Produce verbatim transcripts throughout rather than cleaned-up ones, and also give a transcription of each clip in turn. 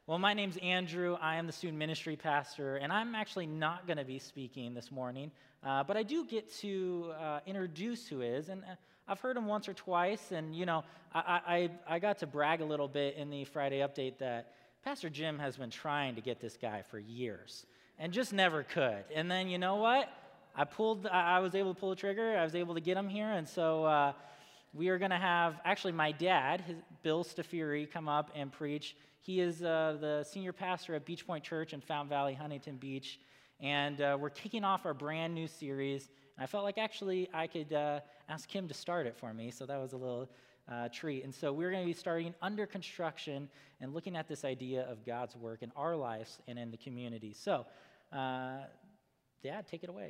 Well, my name's Andrew. I am the student ministry pastor, and I'm actually not going to be speaking this morning, uh, but I do get to uh, introduce who is, and uh, I've heard him once or twice, and, you know, I, I, I got to brag a little bit in the Friday update that Pastor Jim has been trying to get this guy for years, and just never could. And then, you know what? I pulled, I was able to pull the trigger, I was able to get him here, and so uh, we are going to have, actually, my dad, his, Bill Stafiri, come up and preach. He is uh, the senior pastor at Beach Point Church in Fountain Valley, Huntington Beach, and uh, we're kicking off our brand new series. And I felt like actually I could uh, ask him to start it for me, so that was a little uh, treat. And so we're going to be starting under construction and looking at this idea of God's work in our lives and in the community. So, uh, Dad, take it away.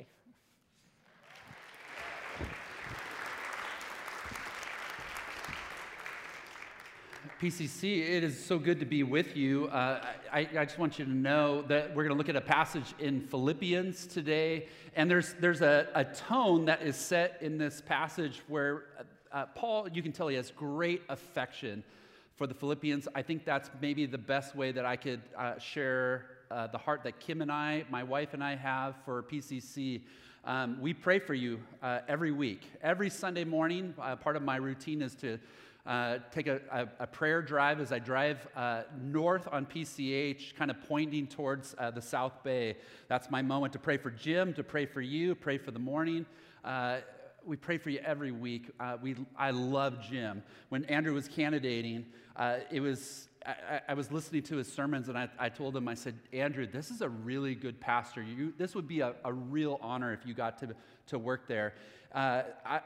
P C C, it is so good to be with you. Uh, I, I just want you to know that we're going to look at a passage in Philippians today, and there's there's a, a tone that is set in this passage where uh, Paul, you can tell he has great affection for the Philippians. I think that's maybe the best way that I could uh, share uh, the heart that Kim and I, my wife and I have for P C C. Um, we pray for you uh, every week. Every Sunday morning, uh, part of my routine is to Uh, take a, a, a prayer drive as I drive uh, north on P C H, kind of pointing towards uh, the South Bay. That's my moment to pray for Jim, to pray for you, pray for the morning. Uh, we pray for you every week. Uh, we, I love Jim. When Andrew was candidating, uh, it was I, I was listening to his sermons, and I, I told him, I said, Andrew, this is a really good pastor. You, this would be a, a real honor if you got to, to work there. Uh, I,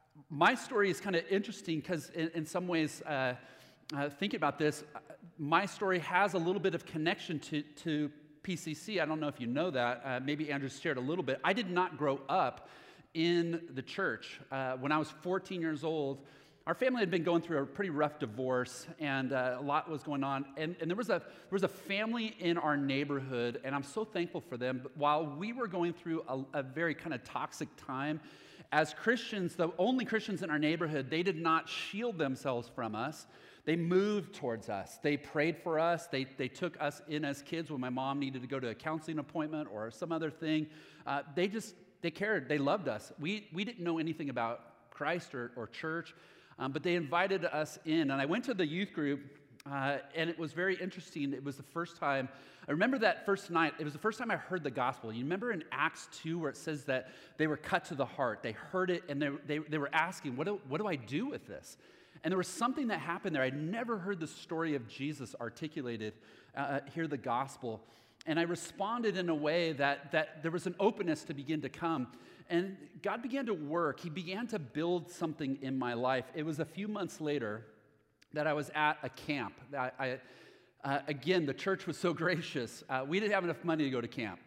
My story is kind of interesting because in, in some ways, uh, uh, think about this, my story has a little bit of connection to, to P C C. I don't know if you know that. Uh, maybe Andrew shared a little bit. I did not grow up in the church. Uh, when I was fourteen years old, our family had been going through a pretty rough divorce, and uh, a lot was going on. And, and there was a there was a family in our neighborhood, and I'm so thankful for them. But while we were going through a, a very kind of toxic time, as Christians, the only Christians in our neighborhood, they did not shield themselves from us. They moved towards us. They prayed for us. They, they took us in as kids when my mom needed to go to a counseling appointment or some other thing. Uh, they just, they cared. They loved us. We, we didn't know anything about Christ or, or church, um, but they invited us in. And I went to the youth group, uh, and it was very interesting. It was the first time, I remember that first night, it was the first time I heard the gospel. You remember in Acts two where it says that they were cut to the heart. They heard it, and they, they, they were asking, what do, what do I do with this? And there was something that happened there. I'd never heard the story of Jesus articulated, uh, hear the gospel. And I responded in a way that, that there was an openness to begin to come. And God began to work. He began to build something in my life. It was a few months later that I was at a camp. I, I Uh, again, the church was so gracious. Uh, we didn't have enough money to go to camp.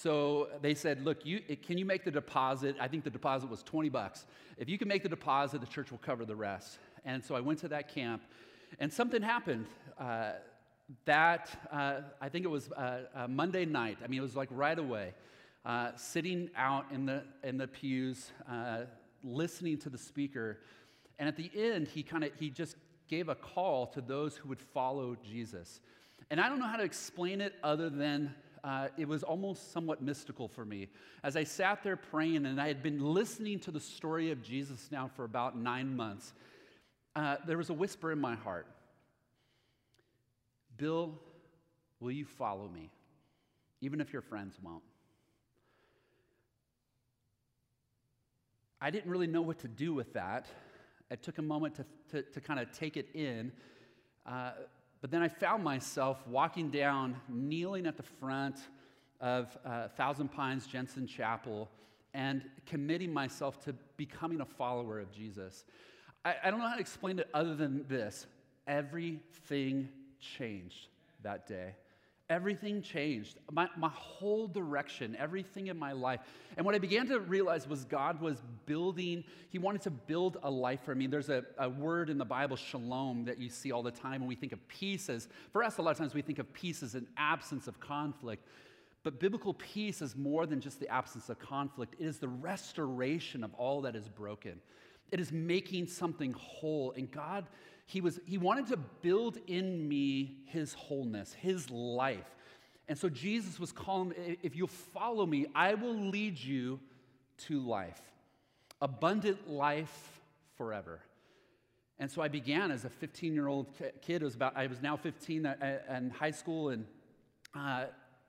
So they said, look, you, can you make the deposit? I think the deposit was twenty bucks. If you can make the deposit, the church will cover the rest. And so I went to that camp, and something happened. Uh, that, uh, I think it was uh, uh, Monday night. I mean, it was like right away. Uh, sitting out in the, in the pews, uh, listening to the speaker. And at the end, he kind of, he just gave a call to those who would follow Jesus. And I don't know how to explain it other than uh, it was almost somewhat mystical for me. As I sat there praying, and I had been listening to the story of Jesus now for about nine months, uh, there was a whisper in my heart. Bill, will you follow me? Even if your friends won't. I didn't really know what to do with that. It took a moment to, to, to kind of take it in. Uh, but then I found myself walking down, kneeling at the front of uh, Thousand Pines Jensen Chapel and committing myself to becoming a follower of Jesus. I, I don't know how to explain it other than this. Everything changed that day. Everything changed. My, my whole direction, everything in my life. And what I began to realize was God was building, He wanted to build a life for me. There's a, a word in the Bible, shalom, that you see all the time when we think of peace as, for us, a lot of times we think of peace as an absence of conflict. But biblical peace is more than just the absence of conflict. It is the restoration of all that is broken. It is making something whole. And God, He was he wanted to build in me his wholeness, his life. And so Jesus was calling, if you'll follow me, I will lead you to life, abundant life forever. And so I began as a fifteen-year-old kid. It was about, I was now fifteen in high school, and uh,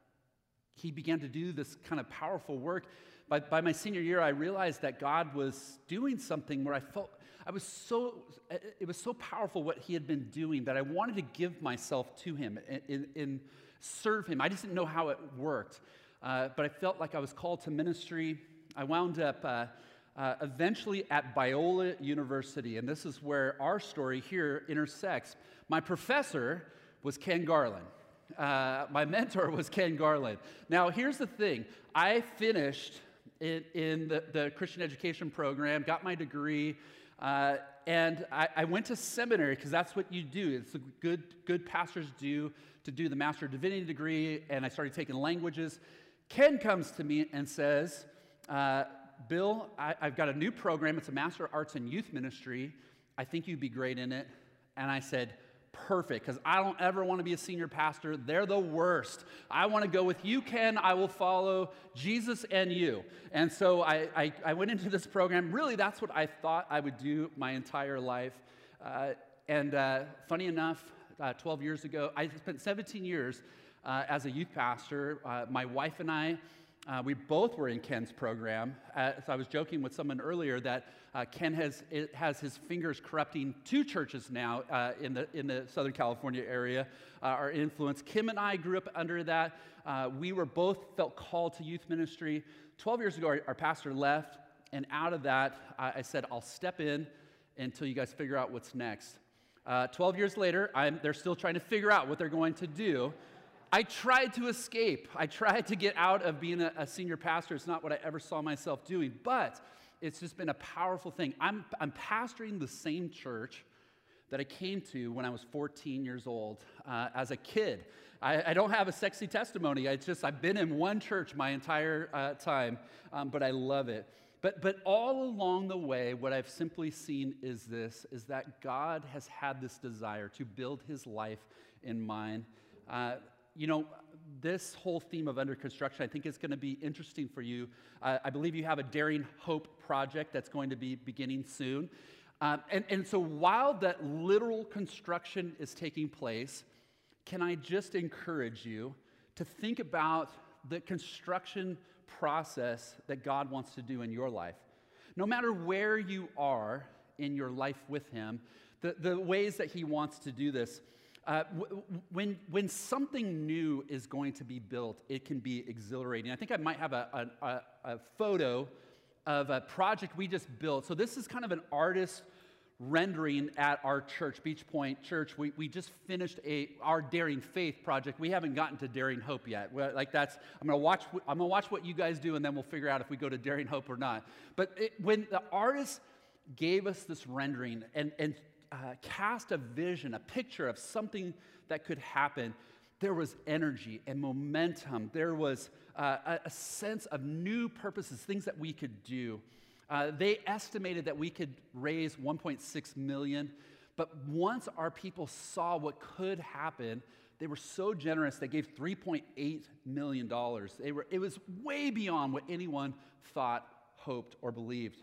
he began to do this kind of powerful work. By, by my senior year, I realized that God was doing something where I felt, I was so, it was so powerful what he had been doing that I wanted to give myself to him and, and serve him. I just didn't know how it worked, uh, but I felt like I was called to ministry. I wound up uh, uh, eventually at Biola University, and this is where our story here intersects. My professor was Ken Garland. Uh, my mentor was Ken Garland. Now, here's the thing. I finished in, in the, the Christian education program, got my degree, uh, and I, I went to seminary because that's what you do. It's what good, good pastors do, to do the Master of Divinity degree, and I started taking languages. Ken comes to me and says, uh, Bill, I, I've got a new program. It's a Master of Arts in Youth Ministry. I think you'd be great in it. And I said, perfect, because I don't ever want to be a senior pastor. They're the worst. I want to go with you, Ken. I will follow Jesus and you. And so I, I, I went into this program. Really, that's what I thought I would do my entire life. Uh, and uh, funny enough, uh, twelve years ago, I spent seventeen years uh, as a youth pastor. Uh, my wife and I, Uh, we both were in Ken's program. Uh, so I was joking with someone earlier that uh, Ken has it has his fingers corrupting two churches now uh, in the in the Southern California area. Uh, our influence. Kim and I grew up under that. Uh, we were both felt called to youth ministry. Twelve years ago, our, our pastor left, and out of that, I, I said, "I'll step in until you guys figure out what's next." Uh, Twelve years later, I'm, they're still trying to figure out what they're going to do. I tried to escape. I tried to get out of being a, a senior pastor. It's not what I ever saw myself doing, but it's just been a powerful thing. I'm, I'm pastoring the same church that I came to when I was fourteen years old uh, as a kid. I, I don't have a sexy testimony. I just, I've been in one church my entire uh, time, um, but I love it. But, but all along the way, what I've simply seen is this, is that God has had this desire to build his life in mine. Uh, You know, this whole theme of under construction, I think is going to be interesting for you. Uh, I believe you have a Daring Hope project that's going to be beginning soon. Um, and, and so while that literal construction is taking place, can I just encourage you to think about the construction process that God wants to do in your life? No matter where you are in your life with him, the, the ways that he wants to do this. Uh, w- when, when something new is going to be built, it can be exhilarating. I think I might have a, a, a photo of a project we just built. So this is kind of an artist rendering at our church, Beach Point Church. We, we just finished a our Daring Faith project. We haven't gotten to Daring Hope yet. Well, like that's I'm gonna watch. I'm gonna watch what you guys do, and then we'll figure out if we go to Daring Hope or not. But it, when the artist gave us this rendering and and Uh, cast a vision, a picture of something that could happen, there was energy and momentum. There was uh, a, a sense of new purposes, things that we could do. Uh, they estimated that we could raise one point six million dollars, but once our people saw what could happen, they were so generous, they gave three point eight million dollars. They were, it was way beyond what anyone thought, hoped, or believed.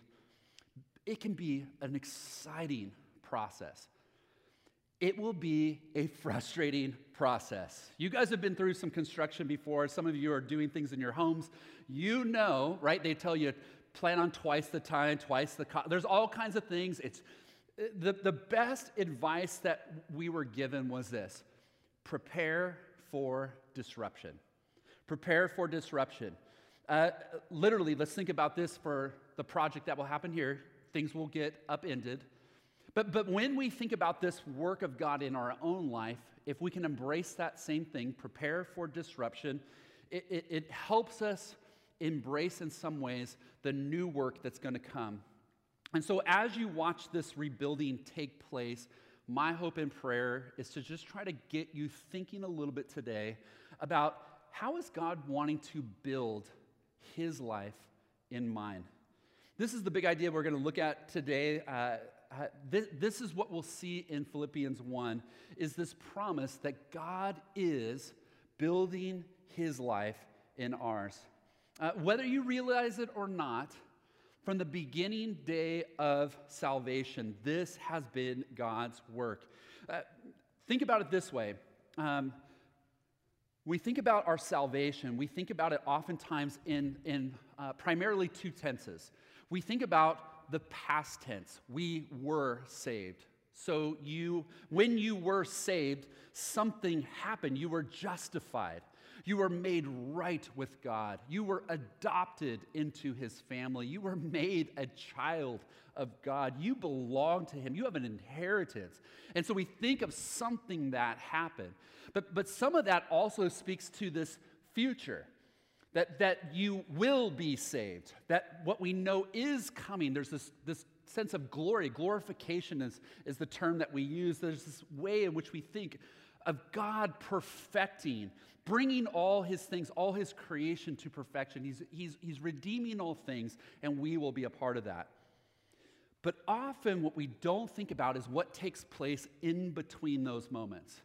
It can be an exciting process. It will be a frustrating process. You guys have been through some construction before. Some of you are doing things in your homes. You know, right? They tell you plan on twice the time, twice the cost. There's all kinds of things. It's the, the best advice that we were given was this: prepare for disruption. Prepare for disruption. Uh, literally, let's think about this for the project that will happen here. Things will get upended. But, but when we think about this work of God in our own life, if we can embrace that same thing, prepare for disruption, it, it, it helps us embrace in some ways the new work that's going to come. And so as you watch this rebuilding take place, my hope and prayer is to just try to get you thinking a little bit today about how is God wanting to build his life in mine. This is the big idea we're going to look at today. Uh, uh, this, this is what we'll see in Philippians one, is this promise that God is building his life in ours. Uh, whether you realize it or not, from the beginning day of salvation, this has been God's work. Uh, think about it this way. Um, we think about our salvation, we think about it oftentimes in, in uh, primarily two tenses. We think about the past tense. We were saved. So you, when you were saved, something happened. You were justified. You were made right with God. You were adopted into his family. You were made a child of God. You belong to him. You have an inheritance. And so we think of something that happened. But, but some of that also speaks to this future, that, that you will be saved, that what we know is coming. There's this, this sense of glory. Glorification is, is the term that we use. There's this way in which we think of God perfecting, bringing all his things, all his creation to perfection. He's, he's, he's redeeming all things, and we will be a part of that. But often what we don't think about is what takes place in between those moments.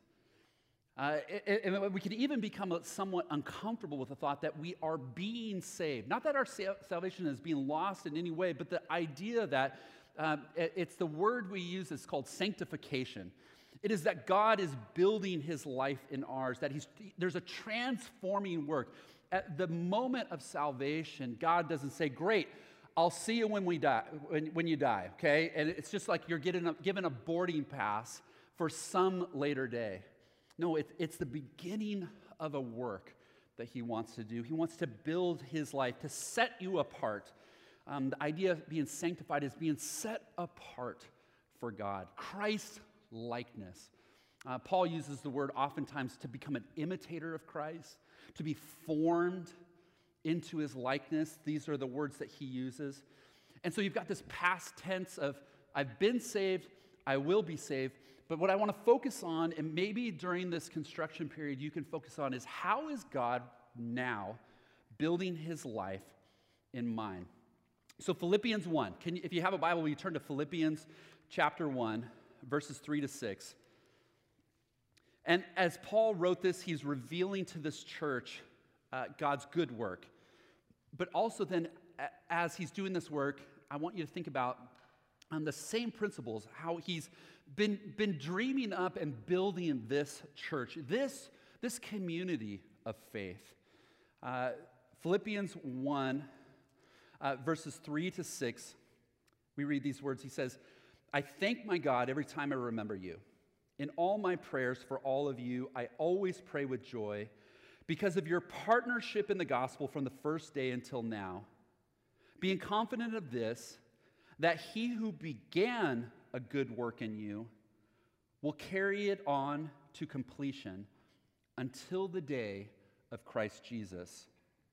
Uh, and we can even become somewhat uncomfortable with the thought that we are being saved. Not that our salvation is being lost in any way, but the idea that um, it's the word we use is called sanctification. It is that God is building his life in ours, that he's, there's a transforming work. At the moment of salvation, God doesn't say, great, I'll see you when we die, when, when you die, okay? And it's just like you're getting a, given a boarding pass for some later day. No, it, it's the beginning of a work that he wants to do. He wants to build his life, to set you apart. Um, the idea of being sanctified is being set apart for God. Christ likeness. Uh, Paul uses the word oftentimes to become an imitator of Christ, to be formed into his likeness. These are the words that he uses. And so you've got this past tense of, I've been saved, I will be saved. But what I want to focus on, and maybe during this construction period you can focus on, is how is God now building his life in mine? So Philippians one, can you, if you have a Bible, will you turn to Philippians chapter one, verses three to six. And as Paul wrote this, he's revealing to this church uh, God's good work. But also then, as he's doing this work, I want you to think about um, the same principles, how he's been, been dreaming up and building this church, this, this community of faith. Uh, Philippians one, uh, verses three to six, we read these words. He says, I thank my God every time I remember you. In all my prayers for all of you, I always pray with joy because of your partnership in the gospel from the first day until now. Being confident of this, that he who began a good work in you will carry it on to completion until the day of Christ Jesus.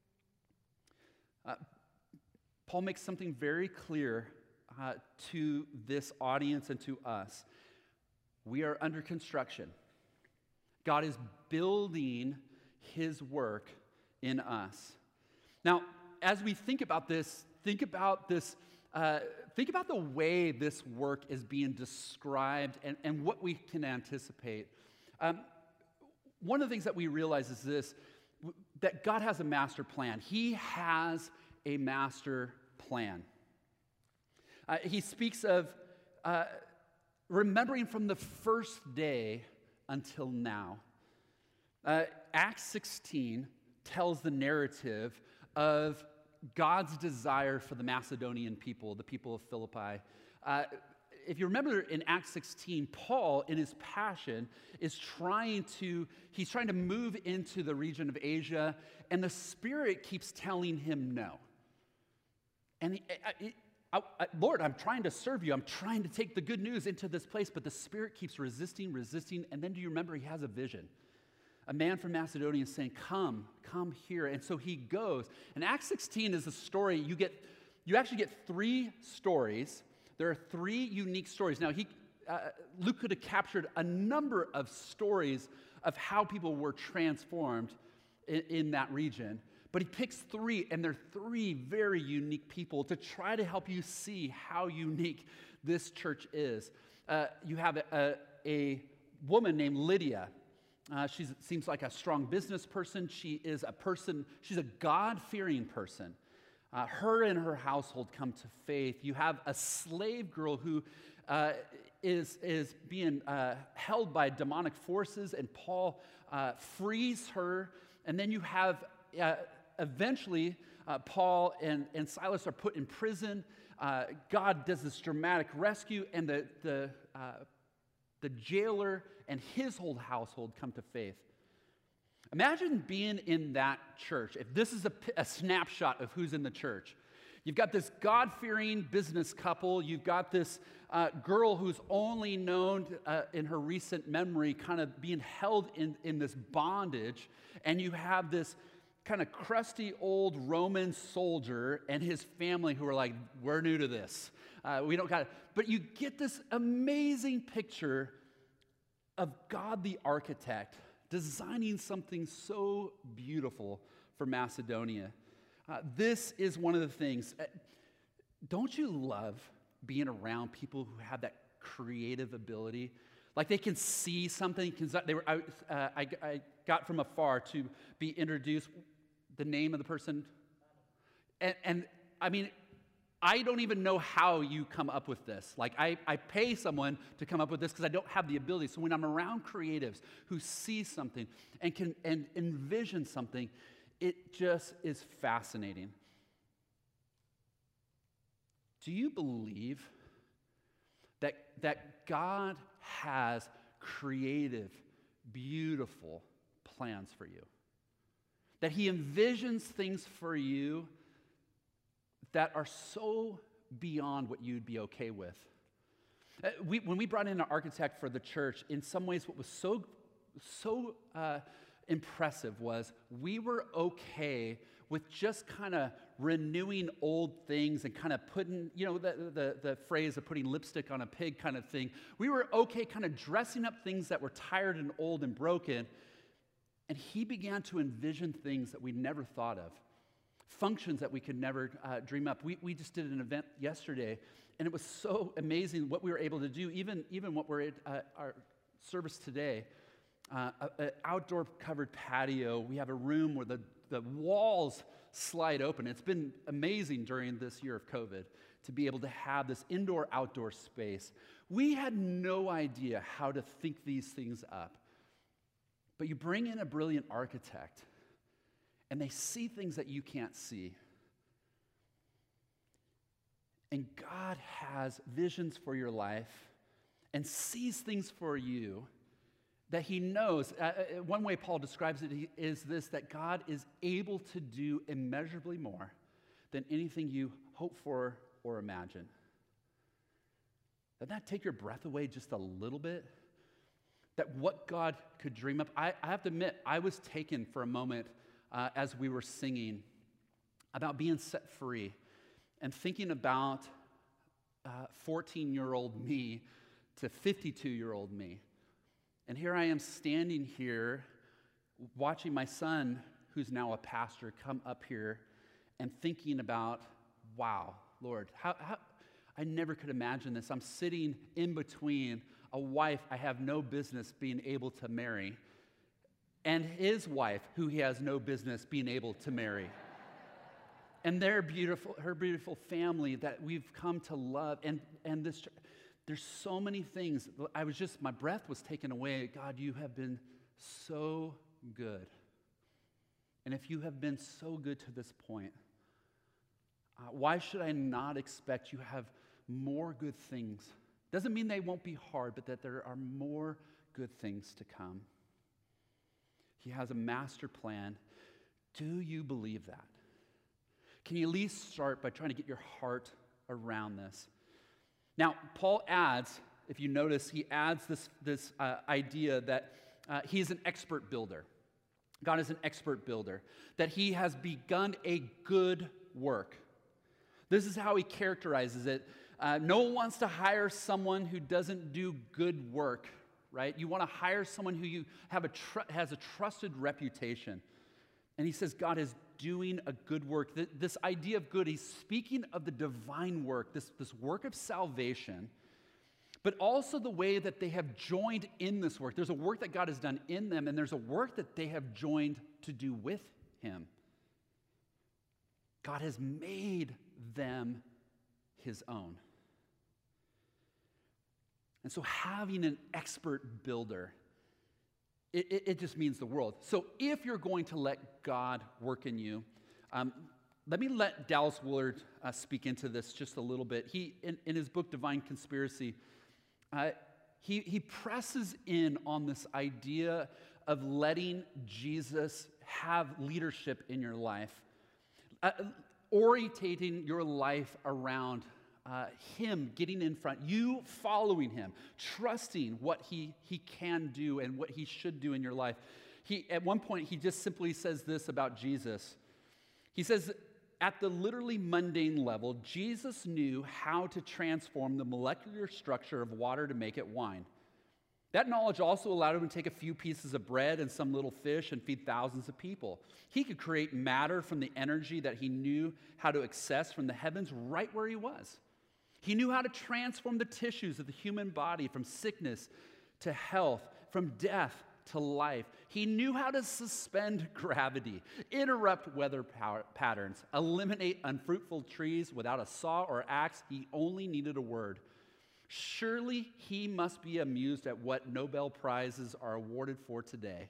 Uh, Paul makes something very clear Uh, to this audience and to us. We are under construction. God is building his work in us. Now, as we think about this, think about this, uh, think about the way this work is being described and, and what we can anticipate. Um, one of the things that we realize is this, that God has a master plan. He has a master plan. Uh, he speaks of uh, remembering from the first day until now. Uh, Acts sixteen tells the narrative of God's desire for the Macedonian people, the people of Philippi. Uh, if you remember in Acts sixteen, Paul, in his passion, is trying to, he's trying to move into the region of Asia, and the Spirit keeps telling him no. And he, it, I, I, Lord, I'm trying to serve you. I'm trying to take the good news into this place, but the Spirit keeps resisting, resisting. And then do you remember he has a vision? A man from Macedonia is saying, come, come here. And so he goes. And Acts sixteen is a story. You get, you actually get three stories. There are three unique stories. Now, he, uh, Luke could have captured a number of stories of how people were transformed in, in that region. But he picks three, and they're three very unique people to try to help you see how unique this church is. Uh, you have a, a, a woman named Lydia. Uh, she seems like a strong business person. She is a person, she's a God-fearing person. Uh, her and her household come to faith. You have a slave girl who uh, is, is being uh, held by demonic forces, and Paul uh, frees her. And then you have uh, eventually uh, Paul and, and Silas are put in prison. Uh, God does this dramatic rescue, and the, the, uh, the jailer and his whole household come to faith. Imagine being in that church. If this is a, a snapshot of who's in the church, you've got this God-fearing business couple. You've got this uh, girl who's only known uh, in her recent memory kind of being held in, in this bondage. And you have this kind of crusty old Roman soldier and his family who are like, we're new to this. Uh, we don't got it. But you get this amazing picture of God the architect designing something so beautiful for Macedonia. Uh, this is one of the things. Uh, don't you love being around people who have that creative ability? Like they can see something. They were, I, uh, I, I got from afar to be introduced. The name of the person. And, and I mean, I don't even know how you come up with this. Like, I, I pay someone to come up with this because I don't have the ability. So when I'm around creatives who see something and can and envision something, it just is fascinating. Do you believe that, that God has creative, beautiful plans for you? That he envisions things for you that are so beyond what you'd be okay with. Uh, we, when we brought in an architect for the church, in some ways what was so, so uh, impressive was we were okay with just kind of renewing old things and kind of putting, you know, the, the, the phrase of putting lipstick on a pig kind of thing. We were okay kind of dressing up things that were tired and old and broken. And he began to envision things that we never thought of. Functions that we could never uh, dream up. We, we just did an event yesterday, and it was so amazing what we were able to do, even, even what we're at uh, our service today. Uh, an outdoor covered patio. We have a room where the, the walls slide open. It's been amazing during this year of COVID to be able to have this indoor-outdoor space. We had no idea how to think these things up. But you bring in a brilliant architect, and they see things that you can't see. And God has visions for your life and sees things for you that he knows. Uh, one way Paul describes it is this, that God is able to do immeasurably more than anything you hope for or imagine. Doesn't that take your breath away just a little bit? That what God could dream up. I, I have to admit, I was taken for a moment uh, as we were singing about being set free and thinking about fourteen-year-old me to fifty-two-year-old me. And here I am standing here watching my son, who's now a pastor, come up here and thinking about, wow, Lord, how, how I never could imagine this. I'm sitting in between a wife I have no business being able to marry and his wife who he has no business being able to marry. And their beautiful, her beautiful family that we've come to love. And, and this, there's so many things. I was just, my breath was taken away. God, you have been so good. And if you have been so good to this point, uh, why should I not expect you have more good things? Doesn't mean they won't be hard, but that there are more good things to come. He has a master plan. Do you believe that? Can you at least start by trying to get your heart around this? Now, Paul adds, if you notice, he adds this, this uh, idea that uh, he's an expert builder. God is an expert builder, that he has begun a good work. This is how he characterizes it. Uh, no one wants to hire someone who doesn't do good work, right? You want to hire someone who you have a tr- has a trusted reputation. And he says God is doing a good work. This idea of good, he's speaking of the divine work, this, this work of salvation, but also the way that they have joined in this work. There's a work that God has done in them, and there's a work that they have joined to do with him. God has made them his own. And so having an expert builder, it, it, it just means the world. So if you're going to let God work in you, um, let me let Dallas Willard uh, speak into this just a little bit. He, in, in his book, Divine Conspiracy, uh, he, he presses in on this idea of letting Jesus have leadership in your life, uh, orientating your life around Uh, him getting in front, you following him, trusting what he, he can do and what he should do in your life. He, at one point, he just simply says this about Jesus. He says, at the literally mundane level, Jesus knew how to transform the molecular structure of water to make it wine. That knowledge also allowed him to take a few pieces of bread and some little fish and feed thousands of people. He could create matter from the energy that he knew how to access from the heavens right where he was. He knew how to transform the tissues of the human body from sickness to health, from death to life. He knew how to suspend gravity, interrupt weather power patterns, eliminate unfruitful trees without a saw or axe. He only needed a word. Surely he must be amused at what Nobel Prizes are awarded for today.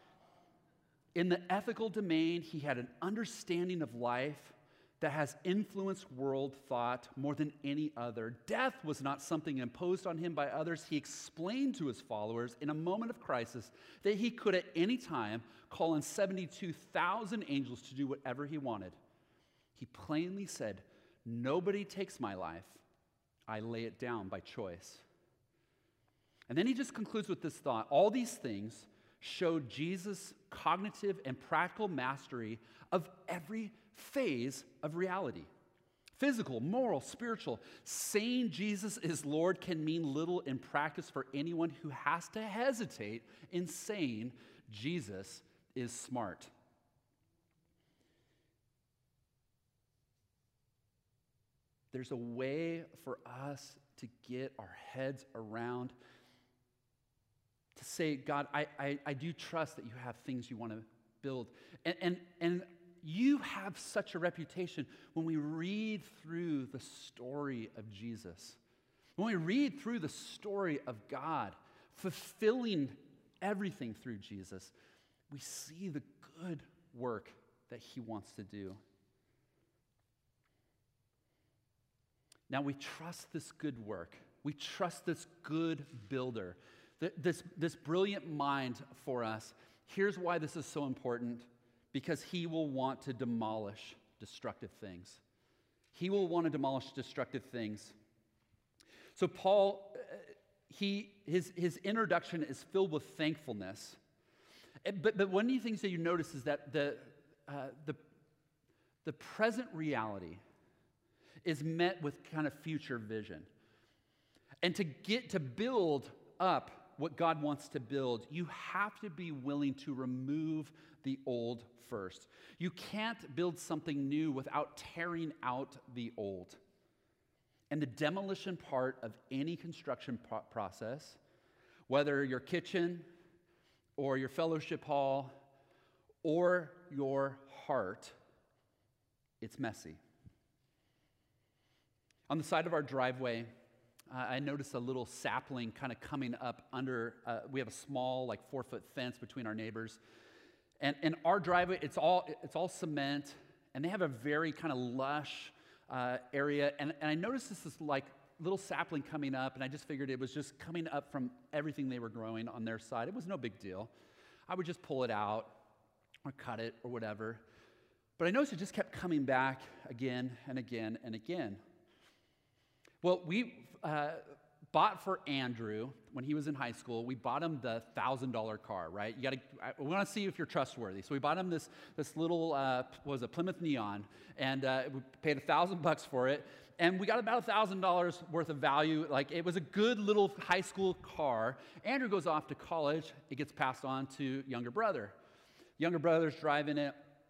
In the ethical domain, he had an understanding of life that has influenced world thought more than any other. Death was not something imposed on him by others. He explained to his followers in a moment of crisis that he could at any time call in seventy-two thousand angels to do whatever he wanted. He plainly said, "Nobody takes my life. I lay it down by choice." And then he just concludes with this thought. All these things showed Jesus' cognitive and practical mastery of every phase of reality. Physical, moral, spiritual. Saying Jesus is Lord can mean little in practice for anyone who has to hesitate in saying Jesus is smart. There's a way for us to get our heads around, to say, God, I, I, I do trust that you have things you want to build. And, and, and you have such a reputation when we read through the story of Jesus. When we read through the story of God, fulfilling everything through Jesus, we see the good work that he wants to do. Now we trust this good work. We trust this good builder, this, this brilliant mind for us. Here's why this is so important. Because he will want to demolish destructive things. He will want to demolish destructive things. So Paul, he, his, his introduction is filled with thankfulness. But, but one of the things that you notice is that the, uh, the, the present reality is met with kind of future vision. And to get to build up what God wants to build, you have to be willing to remove the old first. You can't build something new without tearing out the old. And the demolition part of any construction pro- process, whether your kitchen or your fellowship hall or your heart, it's messy. On the side of our driveway, Uh, I noticed a little sapling kind of coming up under, uh, we have a small, like four-foot fence between our neighbors. And, and our driveway, it's all, it's all cement, and they have a very kind of lush uh, area. And, and I noticed this is like little sapling coming up, and I just figured it was just coming up from everything they were growing on their side. It was no big deal. I would just pull it out or cut it or whatever. But I noticed it just kept coming back again and again and again. Well, we uh, bought for Andrew, when he was in high school, we bought him the one thousand dollar car, right? You got to, we want to see if you're trustworthy. So we bought him this, this little, uh, what was it, Plymouth Neon, and uh, we paid a thousand bucks for it, and we got about a thousand dollars worth of value. Like, it was a good little high school car. Andrew goes off to college. It gets passed on to younger brother. Younger brother's driving it.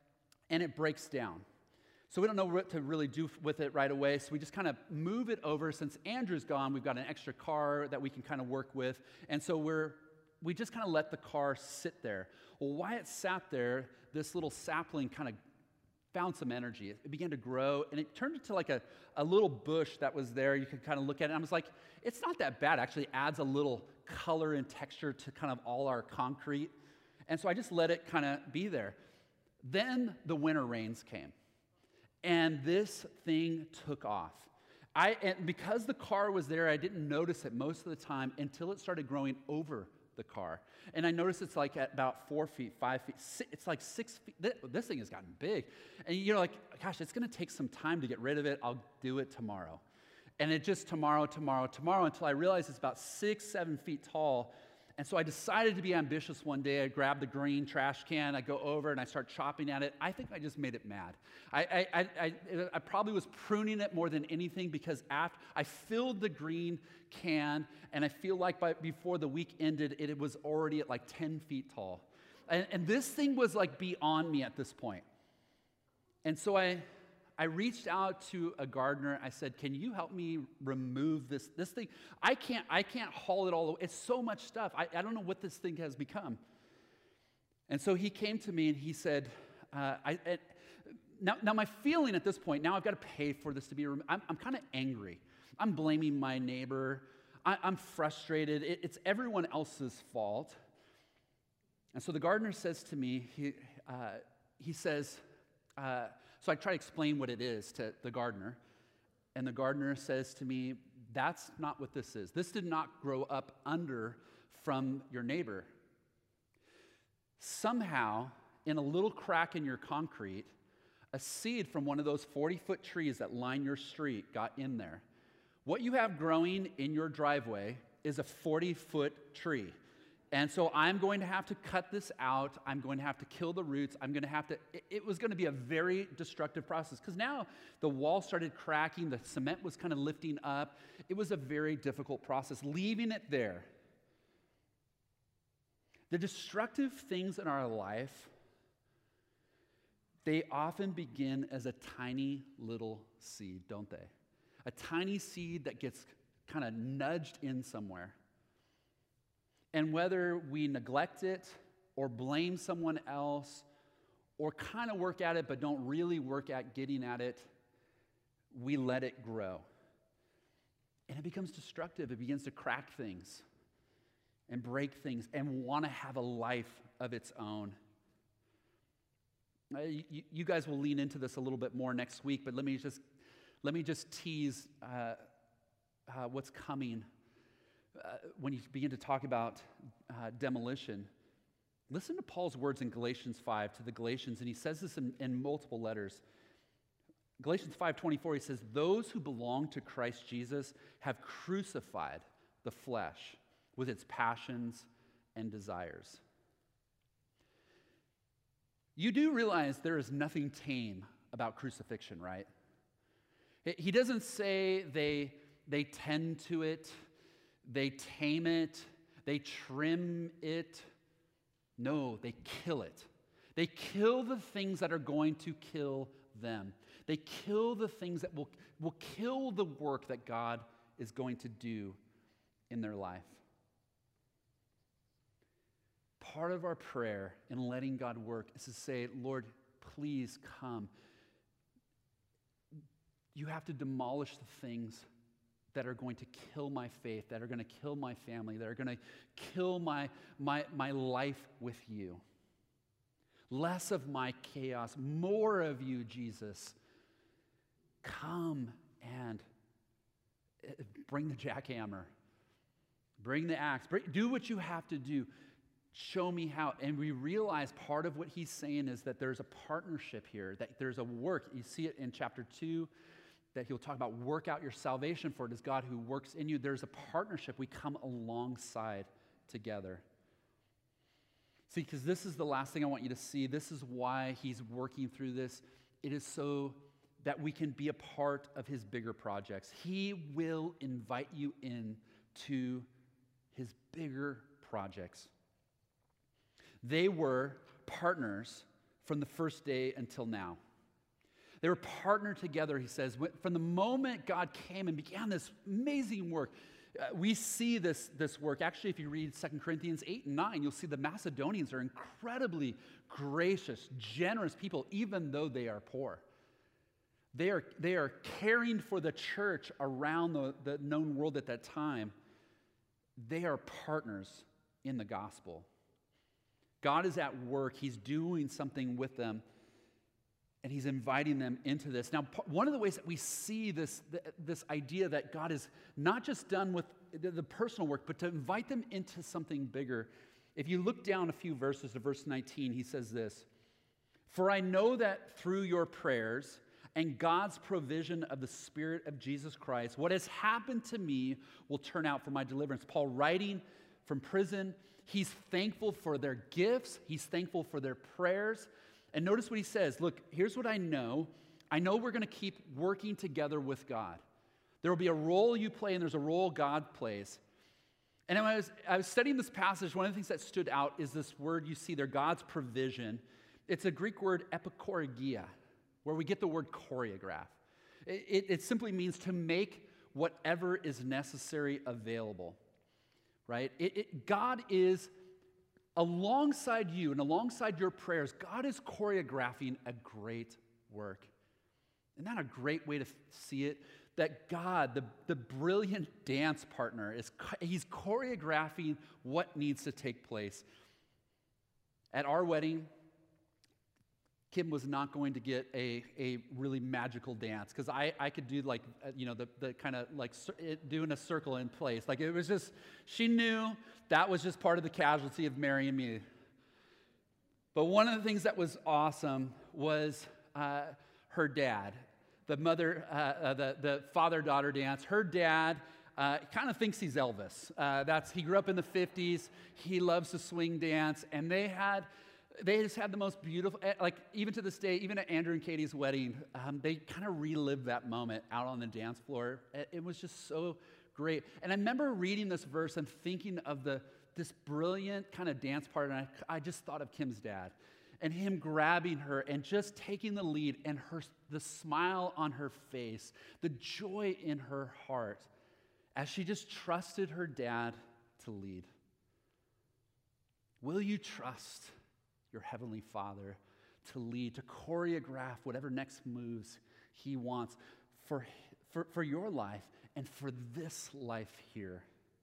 and it breaks down. So we don't know what to really do with it right away, so we just kind of move it over. Since Andrew's gone, we've got an extra car that we can kind of work with, and so we're we just kind of let the car sit there. Well, while it sat there, this little sapling kind of found some energy. It began to grow, and it turned into like a, a little bush that was there. You could kind of look at it, and I was like, it's not that bad. It actually adds a little color and texture to kind of all our concrete. And so I just let it kind of be there. Then the winter rains came, and this thing took off. I, and because the car was there, I didn't notice it most of the time until it started growing over the car. And I noticed it's like at about four feet, five feet, six, it's like six feet. This thing has gotten big. And you're like, gosh, it's going to take some time to get rid of it. I'll do it tomorrow. And it just tomorrow, tomorrow, tomorrow, until I realized it's about six, seven feet tall. And so I decided to be ambitious one day. I grabbed the green trash can, I go over and I start chopping at it. I think I just made it mad. I, I, I, I probably was pruning it more than anything, because after I filled the green can, and I feel like by, before the week ended, it, it was already at like ten feet tall. And, and this thing was like beyond me at this point. And so I, I reached out to a gardener. I said, can you help me remove this, this thing? I can't, I can't haul it all away. It's so much stuff. I, I don't know what this thing has become. And so he came to me and he said, uh, I, I, now, now my feeling at this point, now I've got to pay for this to be removed. I'm, I'm kind of angry. I'm blaming my neighbor. I, I'm frustrated. It, it's everyone else's fault. And so the gardener says to me, he, uh, he says, uh, so I try to explain what it is to the gardener, and the gardener says to me, that's not what this is. This did not grow up under from your neighbor. Somehow, in a little crack in your concrete, a seed from one of those forty-foot trees that line your street got in there. What you have growing in your driveway is a forty-foot tree. And so I'm going to have to cut this out. I'm going to have to kill the roots. I'm going to have to, it, it was going to be a very destructive process, because now the wall started cracking. The cement was kind of lifting up. It was a very difficult process, leaving it there. The destructive things in our life, they often begin as a tiny little seed, don't they? A tiny seed that gets kind of nudged in somewhere. And whether we neglect it or blame someone else or kind of work at it but don't really work at getting at it, we let it grow. And it becomes destructive. It begins to crack things and break things and want to have a life of its own. Uh, you, you guys will lean into this a little bit more next week, but let me just, let me just tease uh, uh, what's coming. Uh, when you begin to talk about uh, demolition, listen to Paul's words in Galatians five to the Galatians, and he says this in, in multiple letters. Galatians five twenty-four, he says, those who belong to Christ Jesus have crucified the flesh with its passions and desires. You do realize there is nothing tame about crucifixion, right? He doesn't say they, they tend to it, they tame it, they trim it. No, they kill it. They kill the things that are going to kill them. They kill the things that will, will kill the work that God is going to do in their life. Part of our prayer in letting God work is to say, Lord, please come. You have to demolish the things that are going to kill my faith, that are going to kill my family, that are going to kill my, my, my life with you. Less of my chaos, more of you, Jesus. Come and bring the jackhammer. Bring the axe. Bring, do what you have to do. Show me how. And we realize part of what he's saying is that there's a partnership here, that there's a work. You see it in chapter two, that he'll talk about work out your salvation, for it is God who works in you. There's a partnership. We come alongside together. See, because this is the last thing I want you to see. This is why he's working through this. It is so that we can be a part of his bigger projects. He will invite you in to his bigger projects. They were partners from the first day until now. They were partnered together, he says. From the moment God came and began this amazing work, uh, we see this, this work. Actually, if you read Second Corinthians eight and nine, you'll see the Macedonians are incredibly gracious, generous people, even though they are poor. They are, they are caring for the church around the, the known world at that time. They are partners in the gospel. God is at work. He's doing something with them, and he's inviting them into this. Now, one of the ways that we see this, this idea that God is not just done with the personal work, but to invite them into something bigger. If you look down a few verses to verse nineteen, he says this, "For I know that through your prayers and God's provision of the Spirit of Jesus Christ, what has happened to me will turn out for my deliverance." Paul, writing from prison, he's thankful for their gifts. He's thankful for their prayers. And notice what he says. Look, here's what I know. I know we're going to keep working together with God. There will be a role you play, and there's a role God plays. And when I was, I was studying this passage, one of the things that stood out is this word you see there, God's provision. It's a Greek word, epichoregia, where we get the word choreograph. It, it, it simply means to make whatever is necessary available, right? It, it, God is alongside you and alongside your prayers. God is choreographing a great work. Isn't that a great way to see it? That God, the, the brilliant dance partner, is he's choreographing what needs to take place. At our wedding, Kim was not going to get a, a really magical dance because I, I could do like, uh, you know, the, the kind of like cir- it, doing a circle in place. Like it was just, she knew that was just part of the casualty of marrying me. But one of the things that was awesome was uh, her dad, the mother, uh, uh, the, the father-daughter dance. Her dad uh, kind of thinks he's Elvis. Uh, that's he grew up in the fifties. He loves to swing dance, and they had They just had the most beautiful, like even to this day, even at Andrew and Katie's wedding, um, they kind of relived that moment out on the dance floor. It was just so great. And I remember reading this verse and thinking of the this brilliant kind of dance part, and I, I just thought of Kim's dad and him grabbing her and just taking the lead, and her the smile on her face, the joy in her heart as she just trusted her dad to lead. Will you trust your Heavenly Father to lead, to choreograph whatever next moves he wants for, for, for your life and for this life here?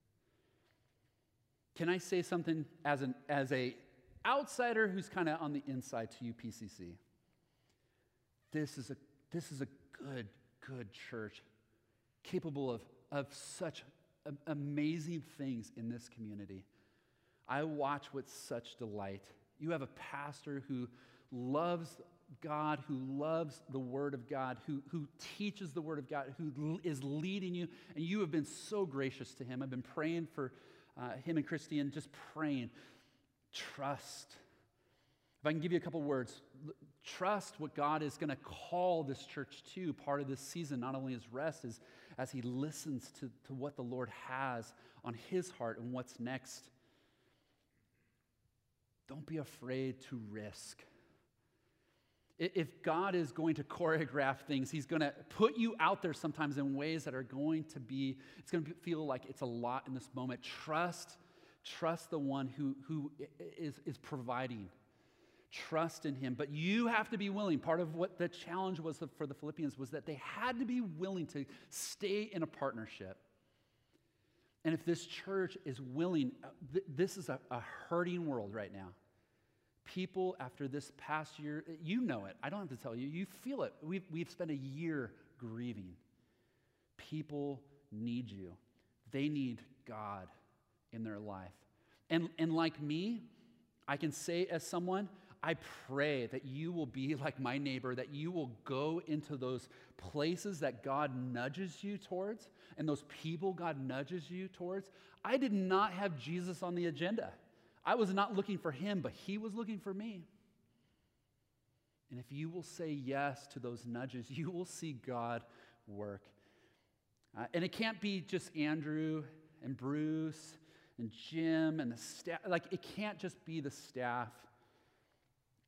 Can I say something as an as a outsider who's kind of on the inside to you, P C C? This is a this is a good, good church, capable of, of such amazing things in this community. I watch with such delight. You have a pastor who loves God, who loves the Word of God, who, who teaches the Word of God, who is leading you, and you have been so gracious to him. I've been praying for uh, him and Christine, just praying. Trust. If I can give you a couple words, trust what God is going to call this church to. Part of this season, not only is rest, is as he listens to, to what the Lord has on his heart and what's next. Don't be afraid to risk. If God is going to choreograph things, he's going to put you out there sometimes in ways that are going to be, it's going to feel like it's a lot in this moment. Trust, trust the one who, who is, is providing. Trust in him. But you have to be willing. Part of what the challenge was for the Philippians was that they had to be willing to stay in a partnership. And if this church is willing, th- this is a, a hurting world right now. People after this past year, you know it. I don't have to tell you. You feel it. We've, we've spent a year grieving. People need you. They need God in their life. And, and like me, I can say as someone, I pray that you will be like my neighbor, that you will go into those places that God nudges you towards and those people God nudges you towards. I did not have Jesus on the agenda. I was not looking for him, but he was looking for me. And if you will say yes to those nudges, you will see God work. Uh, and it can't be just Andrew and Bruce and Jim and the staff. Like, it can't just be the staff.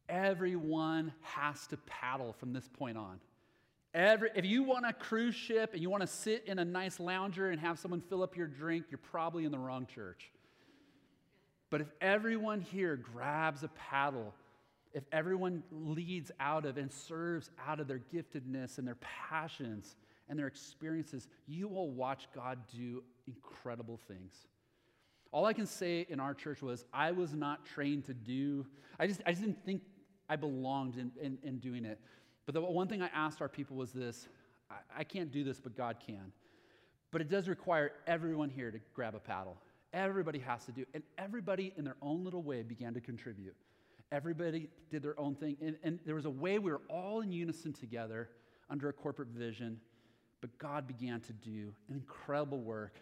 Everyone has to paddle from this point on. Every, if you want a cruise ship and you want to sit in a nice lounger and have someone fill up your drink, you're probably in the wrong church. But if everyone here grabs a paddle, if everyone leads out of and serves out of their giftedness and their passions and their experiences, you will watch God do incredible things. All I can say in our church was I was not trained to do, I just, I just didn't think I belonged in, in, in doing it. But the one thing I asked our people was this, I, I can't do this, but God can. But it does require everyone here to grab a paddle. Everybody has to do it. And everybody in their own little way began to contribute. Everybody did their own thing. And, and there was a way we were all in unison together under a corporate vision. But God began to do an incredible work.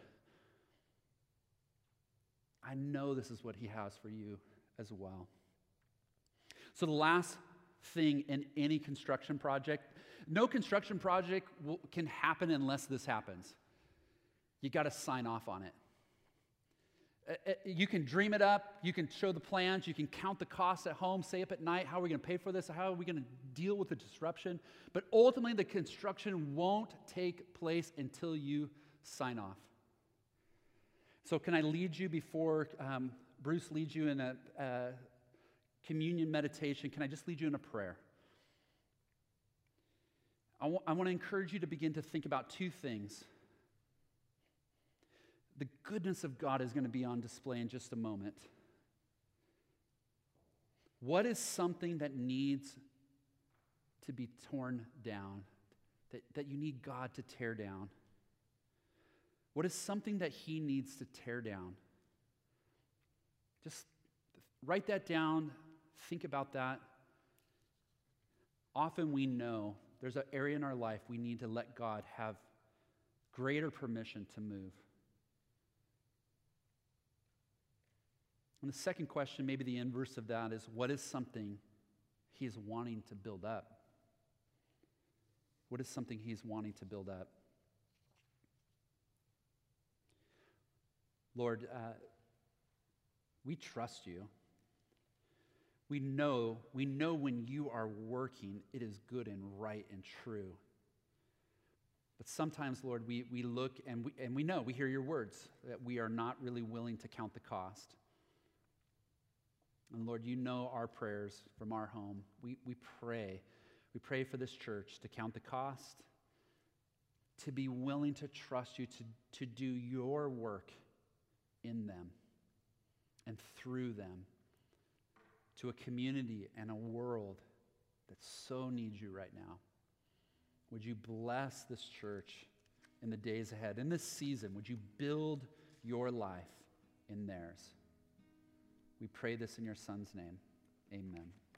I know this is what he has for you as well. So the last thing in any construction project, no construction project will, can happen unless this happens. You got to sign off on it. You can dream it up, you can show the plans, you can count the costs at home, stay up at night, how are we going to pay for this, how are we going to deal with the disruption? But ultimately, the construction won't take place until you sign off. So can I lead you before um, Bruce leads you in a, a communion meditation? Can I just lead you in a prayer? I, w- I want to encourage you to begin to think about two things. The goodness of God is going to be on display in just a moment. What is something that needs to be torn down, that, that you need God to tear down? What is something that he needs to tear down? Just write that down, think about that. Often we know there's an area in our life we need to let God have greater permission to move. And the second question, maybe the inverse of that, is what is something he's wanting to build up? What is something he's wanting to build up? Lord, uh, we trust you. We know, we know when you are working, it is good and right and true. But sometimes, Lord, we, we look and we, and we know, we hear your words, that we are not really willing to count the cost. And Lord, you know our prayers from our home. We, we pray. We pray for this church to count the cost, to be willing to trust you, to, to do your work in them and through them to a community and a world that so needs you right now. Would you bless this church in the days ahead? In this season, would you build your life in theirs? We pray this in your Son's name. Amen.